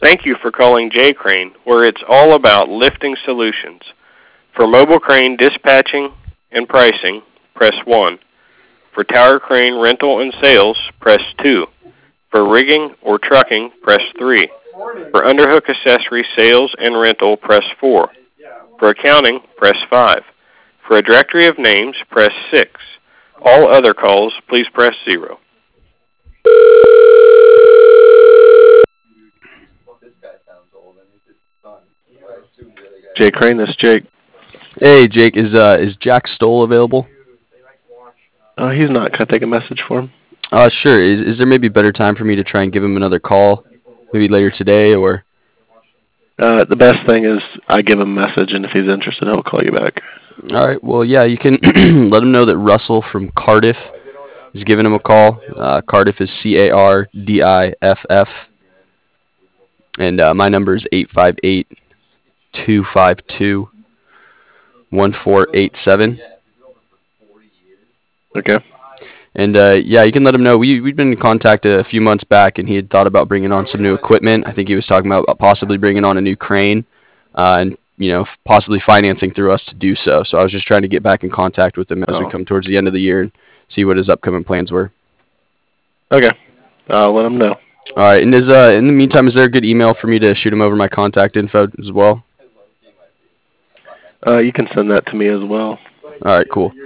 Thank you for calling J Crane, where it's all about lifting solutions. For mobile crane dispatching and pricing, press 1. For tower crane rental and sales, press 2. For rigging or trucking, press 3. For underhook accessory sales and rental, press 4. For accounting, press 5. For a directory of names, press 6. All other calls, please press 0. Jake Crane, this is Jake. Hey, Jake, is Jack Stoll available? He's not. Can I take a message for him? Sure. Is there maybe a better time for me to try and give him another call? Maybe later today, or? The best thing is I give him a message, and if he's interested, he'll call you back. All right. Well, yeah, you can let him know that Russell from Cardiff is giving him a call. Cardiff is Cardiff, and my number is 858-252-1487. Okay. And yeah, you can let him know. We'd been in contact a few months back, and he had thought about bringing on some new equipment. I think he was talking about possibly bringing on a new crane, and possibly financing through us to do so. So I was just trying to get back in contact with him as we come towards the end of the year and see what his upcoming plans were. Okay. I'll let him know. All right. And in the meantime, is there a good email for me to shoot him over my contact info as well? You can send that to me as well. All right, cool.